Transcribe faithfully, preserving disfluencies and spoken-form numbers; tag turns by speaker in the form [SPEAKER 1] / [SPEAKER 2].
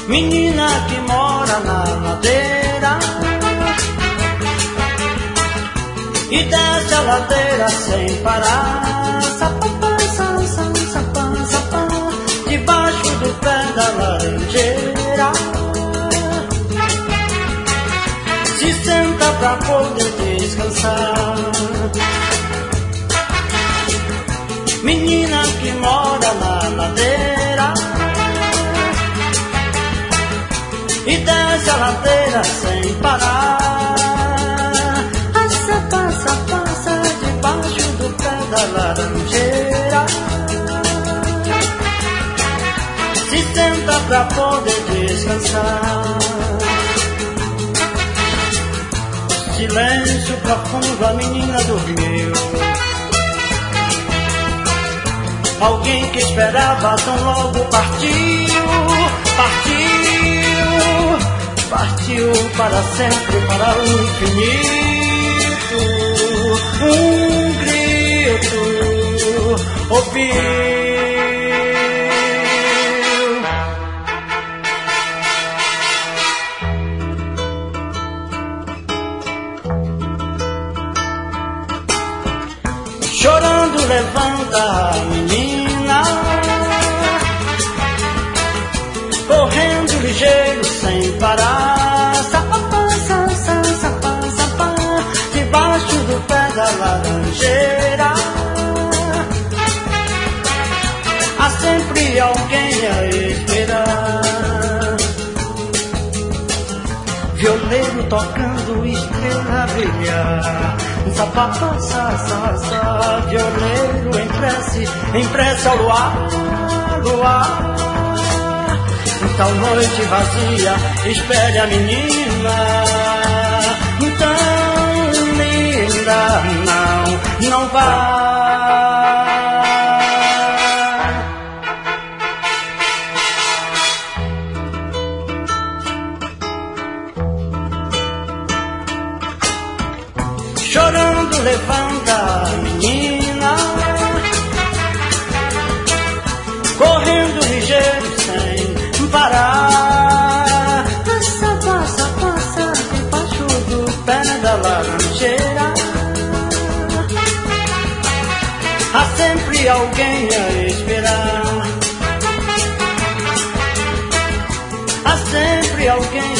[SPEAKER 1] menina que mora na ladeira e desce a ladeira sem parar. Sapapá, sapá, sapá, sapá, debaixo do pé da laranjeira. Se senta pra poder descansar. Menina que mora na ladeira e desce a ladeira sem parar. Passa, passa, passa debaixo do pé da laranjeira. Se senta pra poder descansar. Silêncio profundo, a menina dormiu. Alguém que esperava tão logo partiu, partiu, partiu para sempre, para o infinito. Um grito ouviu. Chorando levanta a menina, correndo ligeiro sem parar. Sapapá, sapá, sapá, sapá, debaixo do pé da laranjeira. Há sempre alguém a esperar. Violeiro tocando, estrela a brilhar. Sapapá, sa, sa, sa, violeiro em prece, em prece ao luar, luar. Tal noite vazia, espere a menina, tão linda, não, não vai. Chorando levanta a menina, correndo ligeiro sem parar. Passa, passa, passa debaixo do pé da laranjeira. Há sempre alguém a esperar. Há sempre alguém